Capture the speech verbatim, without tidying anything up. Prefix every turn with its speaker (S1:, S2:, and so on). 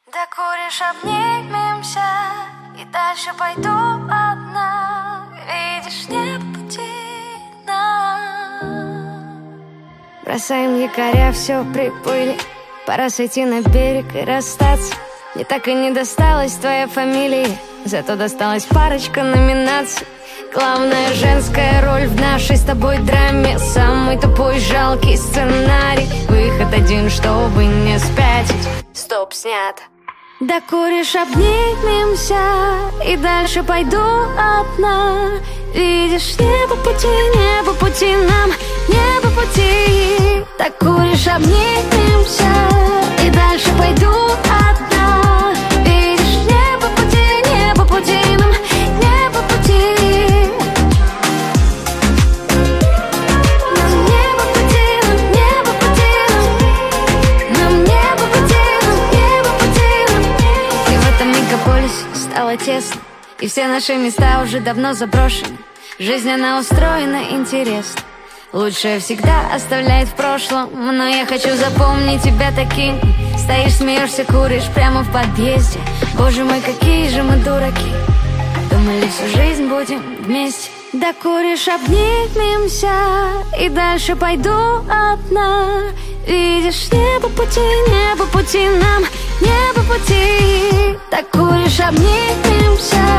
S1: Докуришь, обнимемся, и дальше пойду одна. Видишь, не по пути нам.
S2: Бросаем якоря, все приплыли. Пора сойти на берег и расстаться. Мне так и не досталась твоя фамилия, зато досталась парочка номинаций. Главная женская роль в нашей с тобой драме. Самый тупой, жалкий сценарий. Выход один, чтобы не спятить. Стоп, снято. Докуришь, обнимемся, и дальше пойду одна. Видишь, не по пути, не по пути нам, не по пути. Докуришь, обнимемся, и дальше пойду одна. Видишь, не по пути, не по пути нам, не по пути. Нам не по пути, нам не по пути, нам не по пути, нам не по пути. И в этом мегаполисе стало тесно, и все наши места уже давно заброшены. Жизнь, она устроена интересно. Лучшее всегда оставляет в прошлом, но я хочу запомнить тебя таким. Стоишь, смеешься, куришь прямо в подъезде. Боже мой, какие же мы дураки. Думали, всю жизнь будем вместе. Докуришь, обнимемся, и дальше пойду одна. Видишь, не по пути, не по пути нам, не по пути. Докуришь, обнимемся,